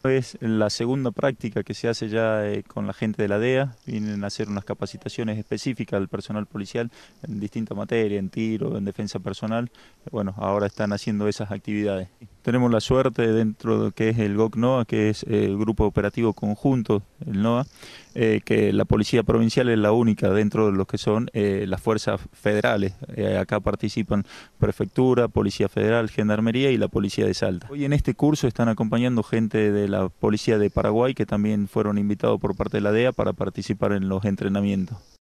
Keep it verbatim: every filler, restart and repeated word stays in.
Es la segunda práctica que se hace ya eh, con la gente de la D E A. Vienen a hacer unas capacitaciones específicas al personal policial en distintas materias, en tiro, en defensa personal. Bueno, ahora están haciendo esas actividades. Tenemos la suerte dentro de lo que es el G O C NOA, que es el Grupo Operativo Conjunto, el NOA, eh, que la Policía Provincial es la única dentro de lo que son eh, las fuerzas federales. Eh, acá participan Prefectura, Policía Federal, Gendarmería y la Policía de Salta. Hoy en este curso están acompañando gente de la Policía de Paraguay que también fueron invitados por parte de la D E A para participar en los entrenamientos.